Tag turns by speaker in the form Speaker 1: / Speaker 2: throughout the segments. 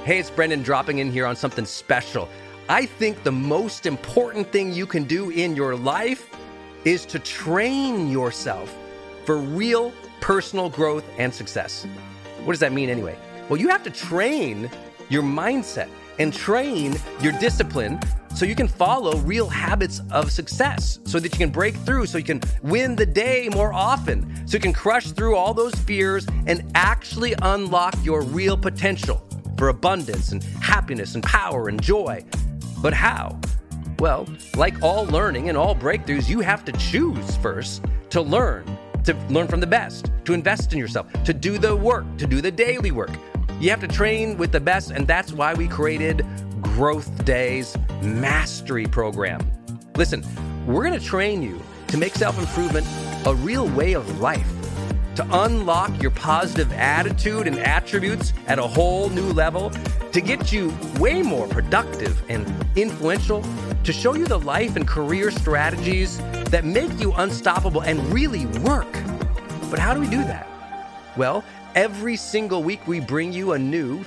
Speaker 1: Hey, it's Brendan dropping in here on something special. I think the most important thing you can do in your life is to train yourself for real personal growth and success. What does that mean anyway? Well, you have to train your mindset and train your discipline so you can follow real habits of success, so that you can break through, so you can win the day more often, so you can crush through all those fears and actually unlock your real potential for abundance and happiness and power and joy. But how? Well, like all learning and all breakthroughs, you have to choose first to learn from the best, to invest in yourself, to do the work, to do the daily work. You have to train with the best, and that's why we created Growth Day's Mastery Program. Listen, we're going to train you to make self-improvement a real way of life, to unlock your positive attitude and attributes at a whole new level, to get you way more productive and influential, to show you the life and career strategies that make you unstoppable and really work. But how do we do that? Well, every single week we bring you a new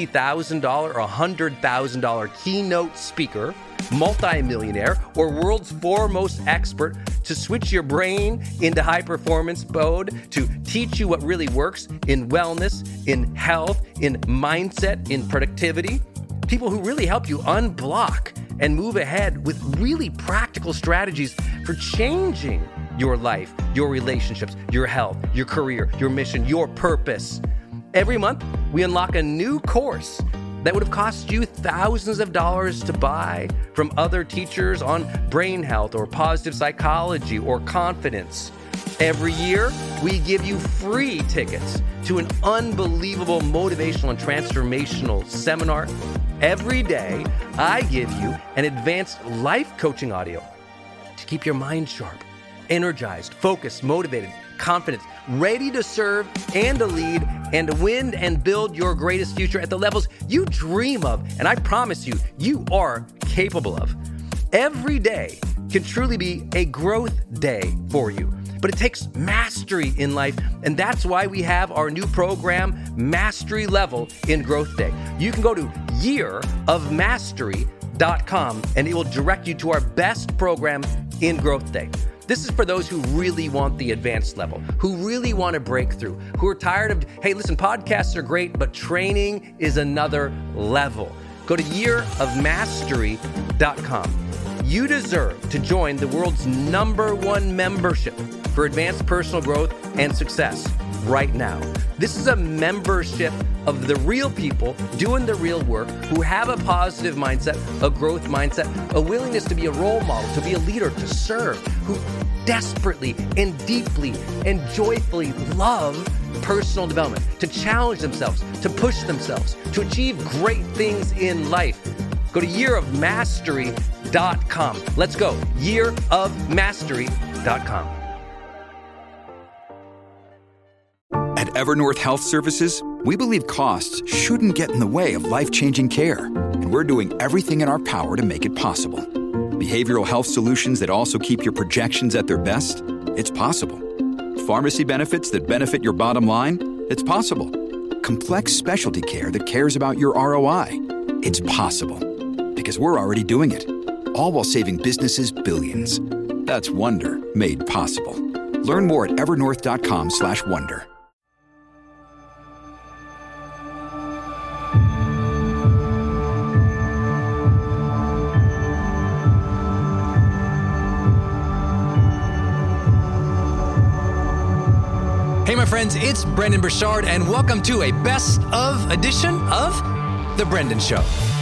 Speaker 1: $50,000 or $100,000 keynote speaker, multimillionaire, or world's foremost expert to switch your brain into high performance mode, to teach you what really works in wellness, in health, in mindset, in productivity. People who really help you unblock and move ahead with really practical strategies for changing your life, your relationships, your health, your career, your mission, your purpose. Every month, we unlock a new course that would have cost you thousands of dollars to buy from other teachers on brain health or positive psychology or confidence. Every year, we give you free tickets to an unbelievable motivational and transformational seminar. Every day, I give you an advanced life coaching audio to keep your mind sharp, energized, focused, motivated, confident, ready to serve and to lead and to win and build your greatest future at the levels you dream of. And I promise you, you are capable of. Every day can truly be a growth day for you. But it takes mastery in life, and that's why we have our new program, Mastery Level in Growth Day. You can go to yearofmastery.com, and it will direct you to our best program in Growth Day. This is for those who really want the advanced level, who really want to break through, who are tired of, hey, listen, podcasts are great, but training is another level. Go to yearofmastery.com. You deserve to join the world's #1 membership for advanced personal growth and success right now. This is a membership of the real people doing the real work, who have a positive mindset, a growth mindset, a willingness to be a role model, to be a leader, to serve, who desperately and deeply and joyfully love personal development, to challenge themselves, to push themselves, to achieve great things in life. Go to yearofmastery.com. Let's go. yearofmastery.com.
Speaker 2: At Evernorth Health Services, we believe costs shouldn't get in the way of life-changing care, and we're doing everything in our power to make it possible. Behavioral health solutions that also keep your projections at their best? It's possible. Pharmacy benefits that benefit your bottom line? It's possible. Complex specialty care that cares about your ROI? It's possible. Because we're already doing it. All while saving businesses billions. That's Wonder made possible. Learn more at evernorth.com/wonder.
Speaker 3: Hey, my friends, it's Brendan Burchard, and welcome to a best of edition of The Brendan Show.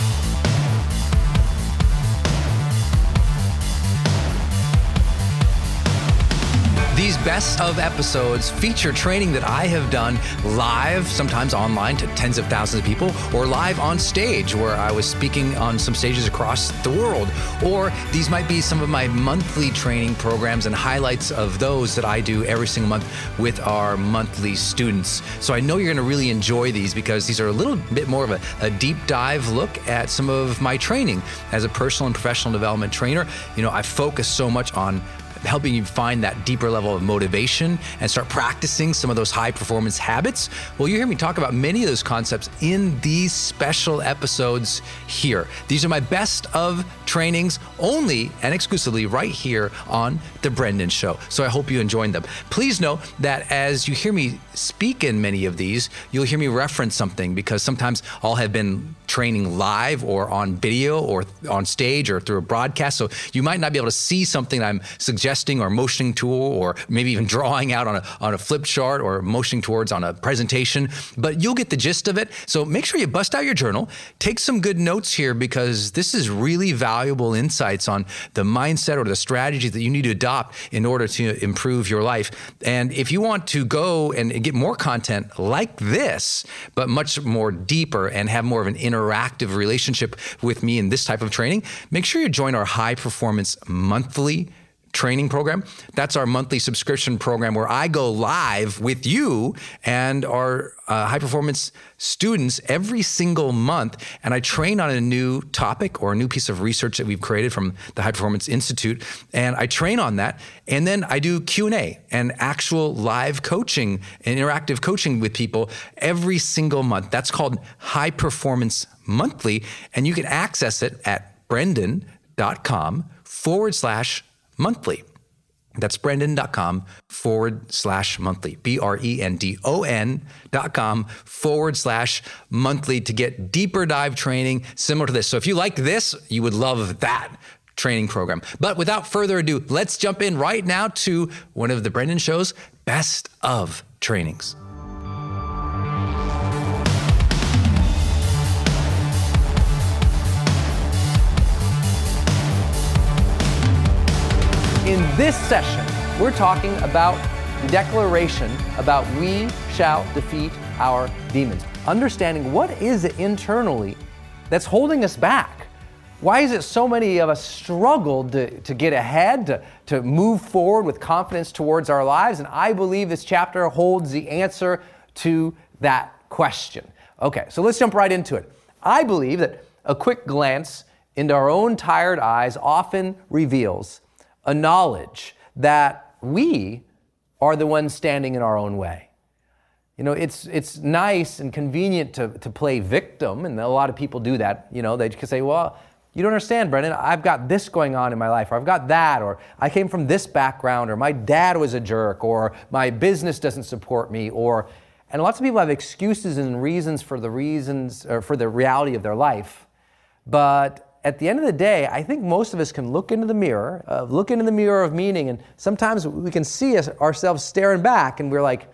Speaker 3: These best of episodes feature training that I have done live, sometimes online to tens of thousands of people, or live on stage where I was speaking on some stages across the world. Or these might be some of my monthly training programs and highlights of those that I do every single month with our monthly students. So I know you're going to really enjoy these because these are a little bit more of a deep dive look at some of my training as a personal and professional development trainer. You know, I focus so much on helping you find that deeper level of motivation and start practicing some of those high performance habits? Well, you hear me talk about many of those concepts in these special episodes here. These are my best of trainings only and exclusively right here on The Brendon Show. So I hope you enjoyed them. Please know that as you hear me speak in many of these, you'll hear me reference something, because sometimes I'll have been training live or on video or on stage or through a broadcast. So you might not be able to see something I'm suggesting or motioning to, or maybe even drawing out on a flip chart or motioning towards on a presentation, but you'll get the gist of it. So make sure you bust out your journal, take some good notes here, because this is really valuable insights on the mindset or the strategy that you need to adopt in order to improve your life. And if you want to go and get more content like this, but much more deeper and have more of an interactive relationship with me in this type of training, make sure you join our High Performance Monthly training program. That's our monthly subscription program where I go live with you and our high performance students every single month, and I train on a new topic or a new piece of research that we've created from the High Performance Institute, and I train on that, and then I do Q&A and actual live coaching and interactive coaching with people every single month. That's called High Performance Monthly, and you can access it at brendon.com/monthly. That's brendon.com/monthly, BRENDON.com/monthly to get deeper dive training similar to this. So if you like this, you would love that training program. But without further ado, let's jump in right now to one of the Brendon Show's best of trainings.
Speaker 1: In this session, we're talking about the declaration about we shall defeat our demons. Understanding what is it internally that's holding us back. Why is it so many of us struggle to get ahead, to move forward with confidence towards our lives? And I believe this chapter holds the answer to that question. Okay, so let's jump right into it. I believe that a quick glance into our own tired eyes often reveals a knowledge that we are the ones standing in our own way. You know, it's nice and convenient to play victim, and a lot of people do that. You know, they can say, well, you don't understand, Brendon, I've got this going on in my life, or I've got that, or I came from this background, or my dad was a jerk, or my business doesn't support me, and lots of people have excuses and reasons for the reality of their life. But at the end of the day, I think most of us can look into the mirror of meaning, and sometimes we can see ourselves staring back, and we're like,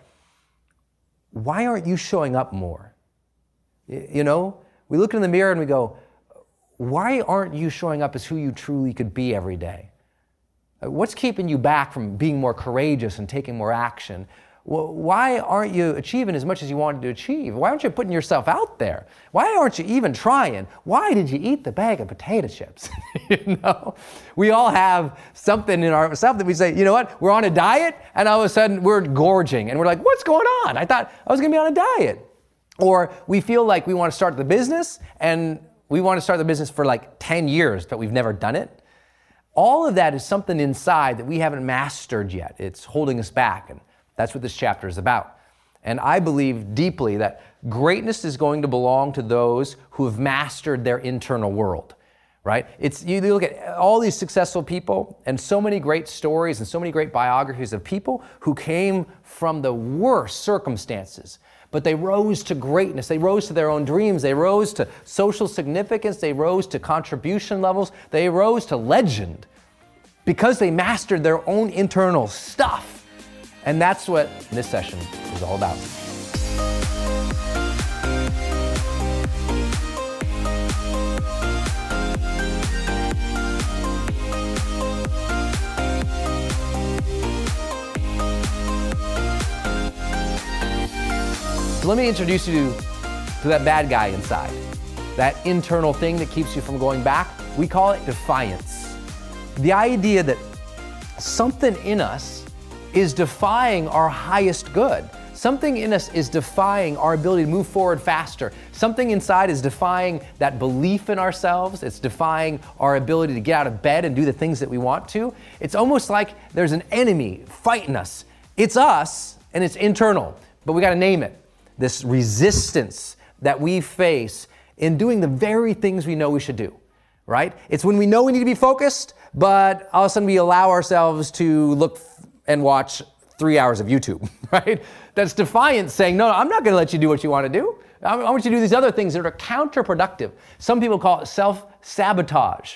Speaker 1: why aren't you showing up more? You know, we look in the mirror and we go, why aren't you showing up as who you truly could be every day? What's keeping you back from being more courageous and taking more action? Why aren't you achieving as much as you wanted to achieve? Why aren't you putting yourself out there? Why aren't you even trying? Why did you eat the bag of potato chips? You know, we all have something in ourselves that we say, you know what, we're on a diet, and all of a sudden we're gorging, and we're like, what's going on? I thought I was gonna be on a diet. Or we feel like we want to start the business, and we want to start the business for like 10 years, but we've never done it. All of that is something inside that we haven't mastered yet. It's holding us back, and that's what this chapter is about. And I believe deeply that greatness is going to belong to those who have mastered their internal world, right? You look at all these successful people and so many great stories and so many great biographies of people who came from the worst circumstances, but they rose to greatness. They rose to their own dreams. They rose to social significance. They rose to contribution levels. They rose to legend because they mastered their own internal stuff. And that's what this session is all about. So let me introduce you to that bad guy inside, that internal thing that keeps you from going back. We call it defiance. The idea that something in us is defying our highest good.
Speaker 3: Something in us is defying our ability to move forward faster. Something inside is defying that belief in ourselves. It's defying our ability to get out of bed and do the things that we want to. It's almost like there's an enemy fighting us. It's us, and it's internal, but we got to name it. This resistance that we face in doing the very things we know we should do, right? It's when we know we need to be focused, but all of a sudden we allow ourselves to look and watch 3 hours of YouTube, right? That's defiance saying, no, I'm not going to let you do what you want to do. I want you to do these other things that are counterproductive. Some people call it self-sabotage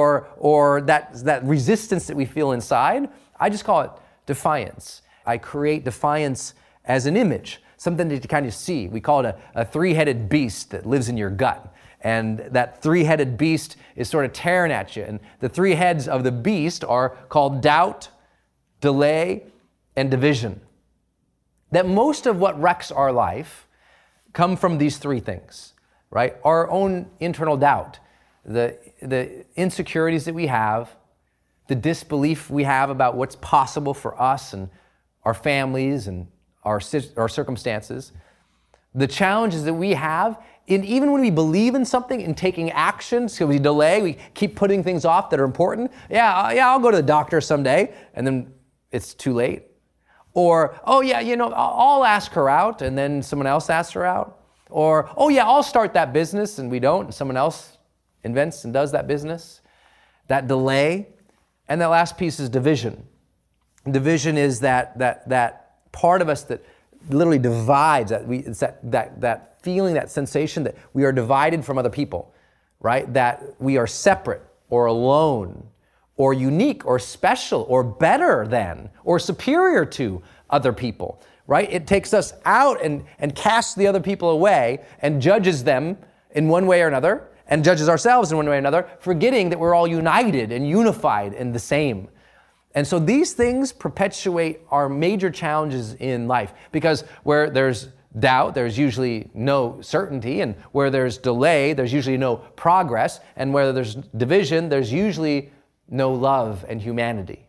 Speaker 3: or that resistance that we feel inside. I just call it defiance. I create defiance as an image, something that you kind of see. We call it a three-headed beast that lives in your gut. And that three-headed beast is sort of tearing at you. And the three heads of the beast are called doubt, delay, and division. That most of what wrecks our life come from these three things, right? Our own internal doubt, the insecurities that we have, the disbelief we have about what's possible for us and our families and our circumstances, the challenges that we have in even when we believe in something and taking action, so we delay, we keep putting things off that are important. Yeah, I'll go to the doctor someday, and then it's too late. Or, oh yeah, I'll ask her out, and then someone else asks her out. Or, oh yeah, I'll start that business, and we don't, and someone else invents and does that business. That delay. And that last piece is division. Division is that part of us that literally divides, it's that feeling, that sensation that we are divided from other people, right? That we are separate or alone or unique or special or better than or superior to other people, right? It takes us out and casts the other people away and judges them in one way or another and judges ourselves in one way or another, forgetting that we're all united and unified and the same. And so these things perpetuate our major challenges in life, because where there's doubt, there's usually no certainty, and where there's delay, there's usually no progress, and where there's division, there's usually no love and humanity.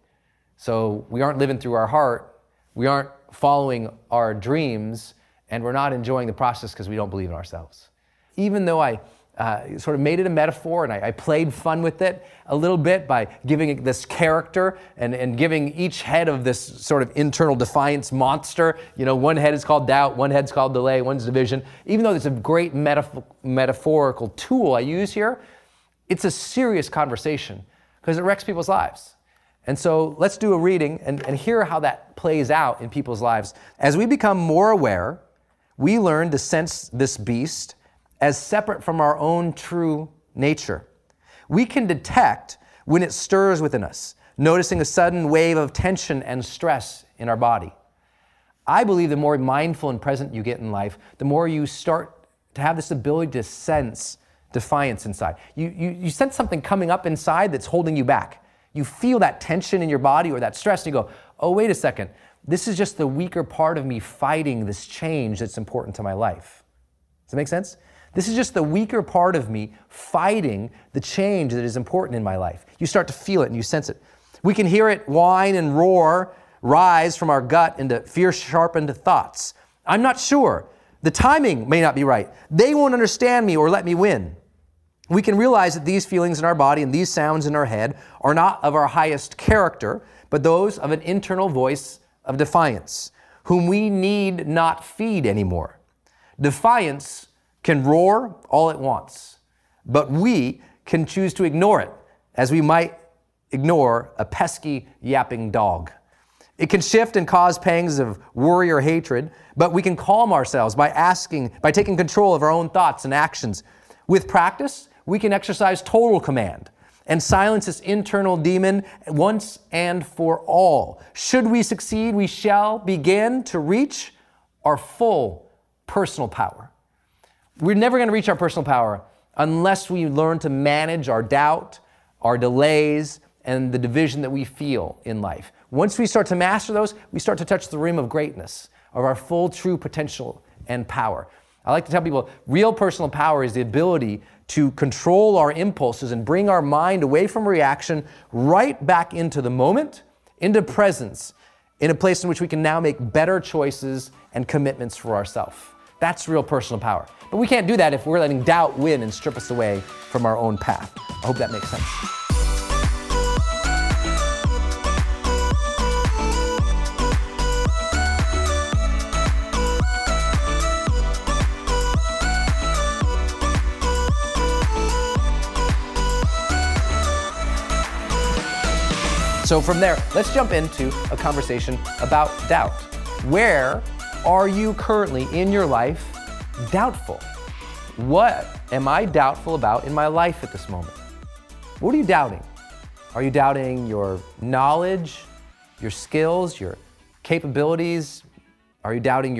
Speaker 3: So we aren't living through our heart, we aren't following our dreams, and we're not enjoying the process because we don't believe in ourselves. Even though I sort of made it a metaphor, and I played fun with it a little bit by giving it this character and giving each head of this sort of internal defiance monster. One head is called doubt, one head's called delay, one's division. Even though it's a great metaphorical tool I use here, it's a serious conversation because it wrecks people's lives. And so let's do a reading and hear how that plays out in people's lives. As we become more aware, we learn to sense this beast as separate from our own true nature. We can detect when it stirs within us, noticing a sudden wave of tension and stress in our body. I believe the more mindful and present you get in life, the more you start to have this ability to sense defiance inside. You sense something coming up inside that's holding you back. You feel that tension in your body or that stress, and you go, oh, wait a second. This is just the weaker part of me fighting this change that's important to my life. Does that make sense? This is just the weaker part of me fighting the change that is important in my life. You start to feel it and you sense it. We can hear it whine and roar, rise from our gut into fear-sharpened thoughts. I'm not sure. The timing may not be right. They won't understand me or let me win. We can realize that these feelings in our body and these sounds in our head are not of our highest character, but those of an internal voice of defiance, whom we need not feed anymore. Defiance can roar all it wants, but we can choose to ignore it as we might ignore a pesky, yapping dog. It can shift and cause pangs of worry or hatred, but we can calm ourselves by taking control of our own thoughts and actions. With practice, we can exercise total command and silence this internal demon once and for all. Should we succeed, we shall begin to reach our full personal power. We're never going to reach our personal power unless we learn to manage our doubt, our delays, and the division that we feel in life. Once we start to master those, we start to touch the rim of greatness, of our full true potential and power. I like to tell people, real personal power is the ability to control our impulses and bring our mind away from reaction right back into the moment, into presence,
Speaker 1: in a place in which we can now make better choices and commitments for ourselves. That's real personal power. But we can't do that if we're letting doubt win and strip us away from our own path. I hope that makes sense. So from there, let's jump into a conversation about doubt. Where are you currently in your life doubtful? What am I doubtful about in my life at this moment? What are you doubting? Are you doubting your knowledge, your skills, your capabilities? Are you doubting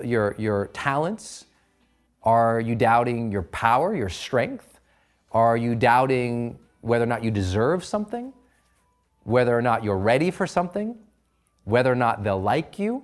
Speaker 1: your talents? Are you doubting your power, your strength? Are you doubting whether or not you deserve something? Whether or not you're ready for something? Whether or not they'll like you?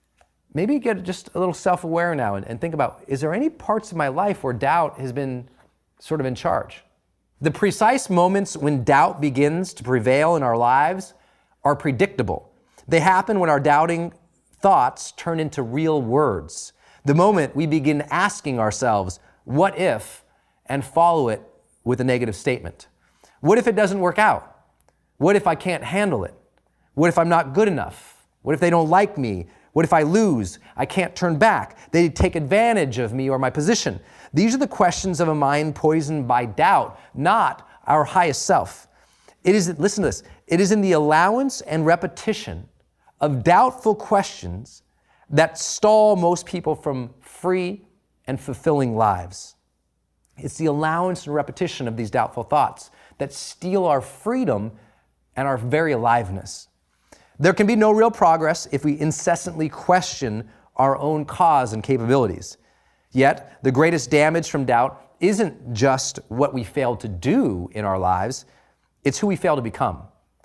Speaker 1: Maybe get just a little self-aware now and think about, is there any parts of my life where doubt has been sort of in charge? The precise moments when doubt begins to prevail in our lives are predictable. They happen when our doubting thoughts turn into real words. The moment we begin asking ourselves, what if, and follow it with a negative statement. What if it doesn't work out? What if I can't handle it? What if I'm not good enough? What if they don't like me? What if I lose? I can't turn back. They take advantage of me or my position. These are the questions of a mind poisoned by doubt, not our highest self. Listen to this, it is in the allowance and repetition of doubtful questions that stall most people from free and fulfilling lives. It's the allowance and repetition of these doubtful thoughts that steal our freedom and our very aliveness. There can be no real progress if we incessantly question our own cause and capabilities. Yet, the greatest damage from doubt isn't just what we fail to do in our lives, it's who we fail to become.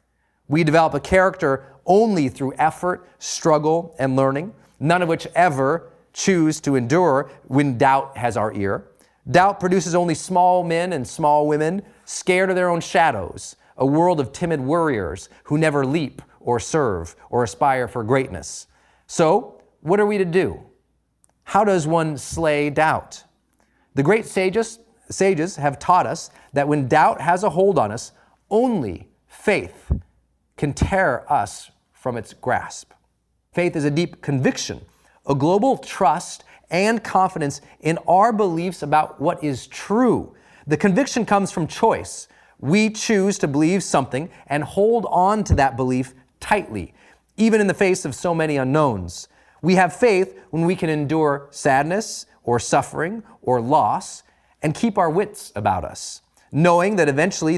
Speaker 1: We develop a character only through effort, struggle, and learning, none of which ever choose to endure when doubt has our ear. Doubt produces only small men and small women scared of their own shadows, a world of timid worriers who never leap or serve or aspire for greatness. So, what are we to do? How does one slay doubt? The great sages have taught us that when doubt has a hold on us, only faith can tear us from its grasp. Faith is a deep conviction, a global trust and confidence in our beliefs about what is true. The conviction comes from choice. We choose to believe something and hold on to that belief tightly, even in the face of so many unknowns. We have faith when we can endure sadness or suffering or loss and keep our wits about us, knowing that eventually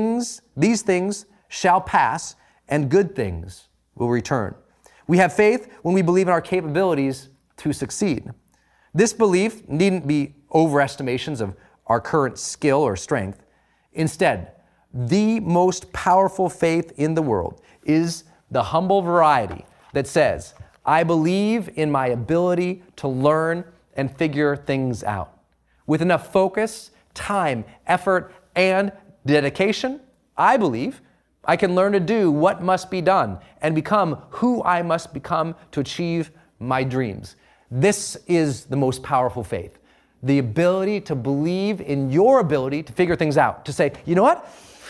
Speaker 1: these things shall pass and good things will return. We have faith when we believe in our capabilities to succeed. This belief needn't be overestimations of our current skill or strength. Instead, the most powerful faith in the world is the humble variety that says, I believe in my ability to learn and figure things out. With enough focus, time, effort, and dedication, I believe I can learn to do what must be done and become who I must become to achieve my dreams. This is the most powerful faith. The ability to believe in your ability to figure things out. To say, you know what?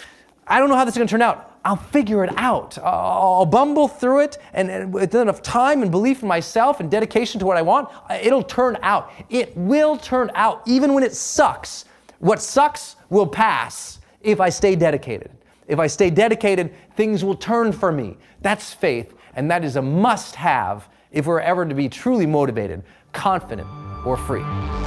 Speaker 1: I don't know how this is going to turn out. I'll figure it out. I'll bumble through it, and with enough time and belief in myself and dedication to what I want, it'll turn out. It will turn out, even when it sucks. What sucks will pass if I stay dedicated. If I stay dedicated, things will turn for me. That's faith, and that is a must-have if we're ever to be truly motivated, confident, or free.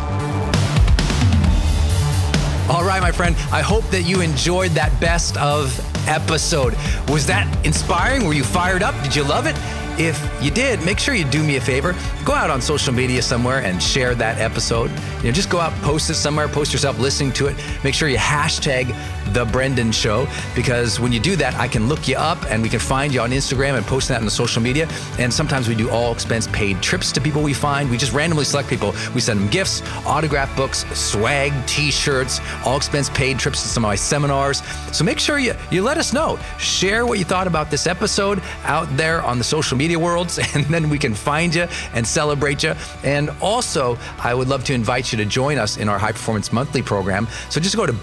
Speaker 3: All right, my friend, I hope that you enjoyed that best of episode. Was that inspiring? Were you fired up? Did you love it? If you did, make sure you do me a favor. Go out on social media somewhere and share that episode. Just go out, post it somewhere, post yourself listening to it. Make sure you hashtag The Brendan Show, because when you do that, I can look you up and we can find you on Instagram and post that on the social media. And sometimes we do all expense paid trips to people we find. We just randomly select people. We send them gifts, autographed books, swag, t-shirts, all expense expense paid trips to some of my seminars. So make sure you let us know. Share what you thought about this episode out there on the social media worlds, and then we can find you and celebrate you. And also, I would love to invite you to join us in our High Performance Monthly program. So just go to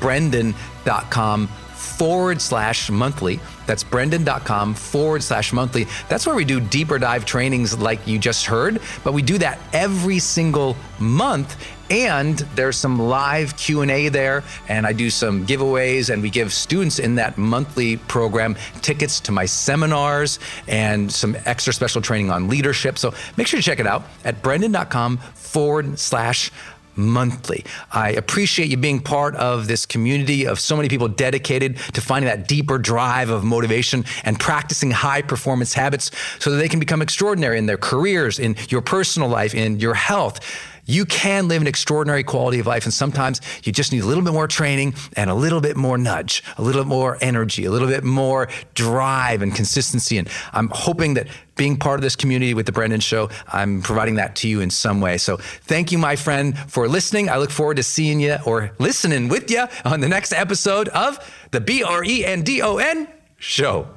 Speaker 3: brendan.com/monthly. That's brendan.com/monthly. That's where we do deeper dive trainings like you just heard, but we do that every single month. And there's some live Q&A there, and I do some giveaways, and we give students in that monthly program tickets to my seminars and some extra special training on leadership. So make sure to check it out at brendan.com/monthly. I appreciate you being part of this community of so many people dedicated to finding that deeper drive of motivation and practicing high performance habits so that they can become extraordinary in their careers, in your personal life, in your health. You can live an extraordinary quality of life, and sometimes you just need a little bit more training and a little bit more nudge, a little bit more energy, a little bit more drive and consistency. And I'm hoping that being part of this community with The Brendan Show, I'm providing that to you in some way. So thank you, my friend, for listening. I look forward to seeing you or listening with you on the next episode of the BRENDON Show.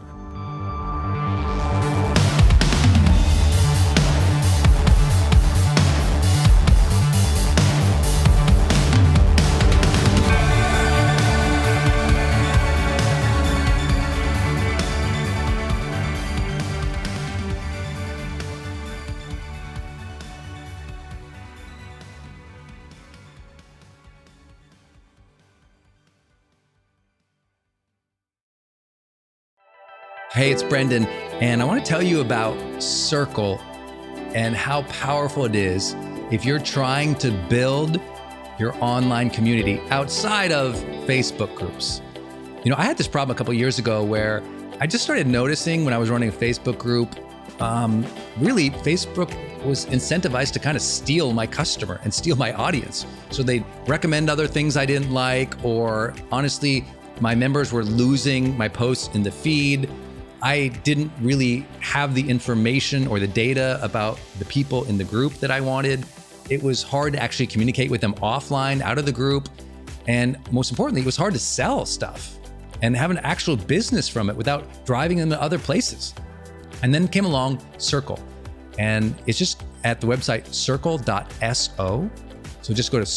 Speaker 3: Hey, it's Brendan, and I want to tell you about Circle and how powerful it is if you're trying to build your online community outside of Facebook groups. You know, I had this problem a couple of years ago where I just started noticing when I was running a Facebook group, really Facebook was incentivized to kind of steal my customer and steal my audience. So they'd recommend other things I didn't like, or honestly, my members were losing my posts in the feed. I didn't really have the information or the data about the people in the group that I wanted. It was hard to actually communicate with them offline, out of the group. And most importantly, it was hard to sell stuff and have an actual business from it without driving them to other places. And then came along Circle. And it's just at the website circle.so. So just go to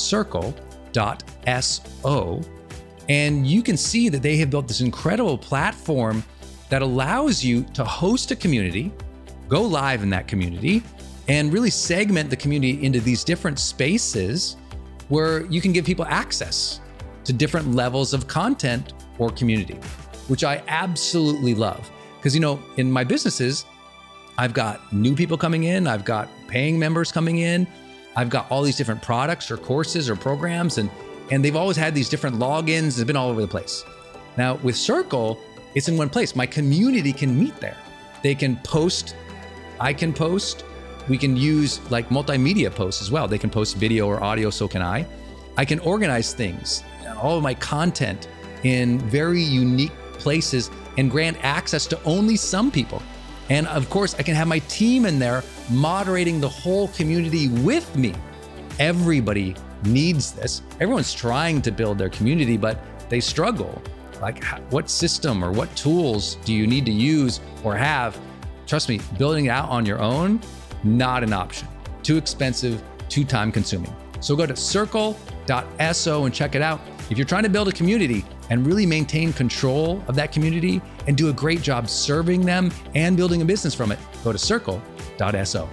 Speaker 3: circle.so. And you can see that they have built this incredible platform that allows you to host a community, go live in that community, and really segment the community into these different spaces where you can give people access to different levels of content or community, which I absolutely love. Because, you know, in my businesses, I've got new people coming in, I've got paying members coming in, I've got all these different products or courses or programs, and they've always had these different logins. It's been all over the place. Now with Circle, it's in one place. My community can meet there. They can post, I can post. We can use like multimedia posts as well. They can post video or audio, so can I. I can organize things, all of my content in very unique places and grant access to only some people. And of course, I can have my team in there moderating the whole community with me. Everybody needs this. Everyone's trying to build their community, but they struggle. Like, what system or what tools do you need to use or have? Trust me, building it out on your own, not an option. Too expensive, too time consuming. So go to circle.so and check it out. If you're trying to build a community and really maintain control of that community and do a great job serving them and building a business from it, go to circle.so.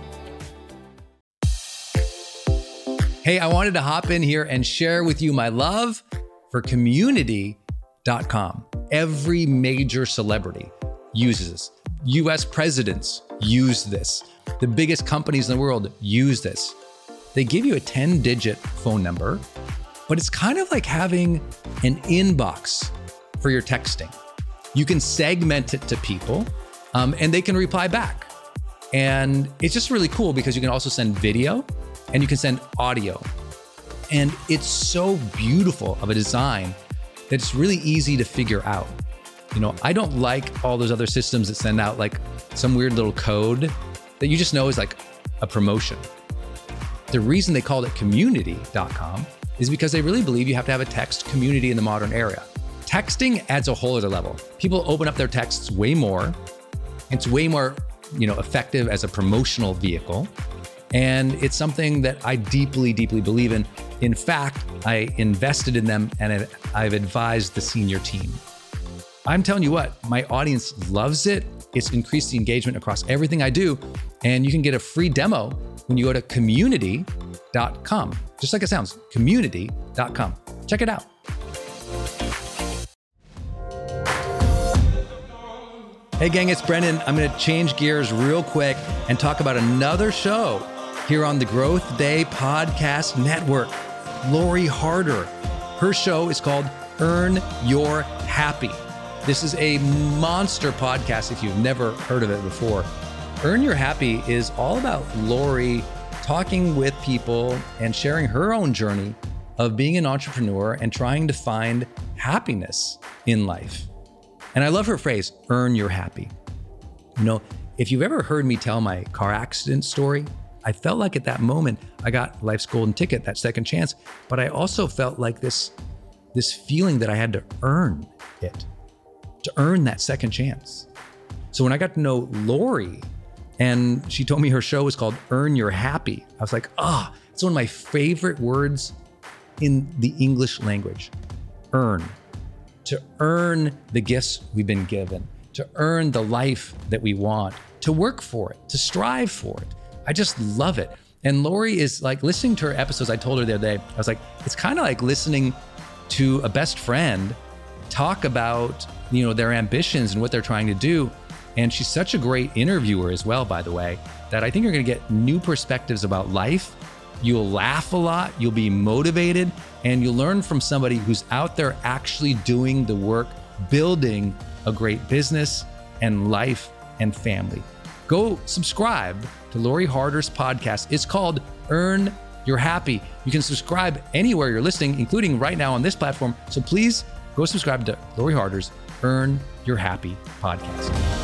Speaker 3: Hey, I wanted to hop in here and share with you my love for community.com. Every major celebrity uses this. US presidents use this. The biggest companies in the world use this. They give you a 10-digit phone number, but it's kind of like having an inbox for your texting. You can segment it to people, and they can reply back. And it's just really cool because you can also send video and you can send audio. And it's so beautiful of a design that it's really easy to figure out. You know, I don't like all those other systems that send out like some weird little code that you just know is like a promotion. The reason they called it community.com is because they really believe you have to have a text community in the modern era. Texting adds a whole other level. People open up their texts way more. It's way more, effective as a promotional vehicle. And it's something that I deeply, deeply believe in. In fact, I invested in them and I've advised the senior team. I'm telling you what, my audience loves it. It's increased the engagement across everything I do. And you can get a free demo when you go to community.com. Just like it sounds, community.com. Check it out. Hey gang, it's Brendon. I'm going to change gears real quick and talk about another show here on the Growth Day Podcast Network. Lori Harder. Her show is called Earn Your Happy. This is a monster podcast if you've never heard of it before. Earn Your Happy is all about Lori talking with people and sharing her own journey of being an entrepreneur and trying to find happiness in life. And I love her phrase, earn your happy. If you've ever heard me tell my car accident story, I felt like at that moment I got life's golden ticket, that second chance, but I also felt like this feeling that I had to earn it, to earn that second chance. So when I got to know Lori and she told me her show was called Earn Your Happy, I was like, it's one of my favorite words in the English language, earn. To earn the gifts we've been given, to earn the life that we want, to work for it, to strive for it. I just love it. And Lori is like, listening to her episodes, I told her the other day, I was like, it's kind of like listening to a best friend talk about, their ambitions and what they're trying to do. And she's such a great interviewer as well, by the way, that I think you're going to get new perspectives about life. You'll laugh a lot, you'll be motivated, and you'll learn from somebody who's out there actually doing the work, building a great business and life and family. Go subscribe to Lori Harder's podcast. It's called Earn Your Happy. You can subscribe anywhere you're listening, including right now on this platform. So please go subscribe to Lori Harder's Earn Your Happy podcast.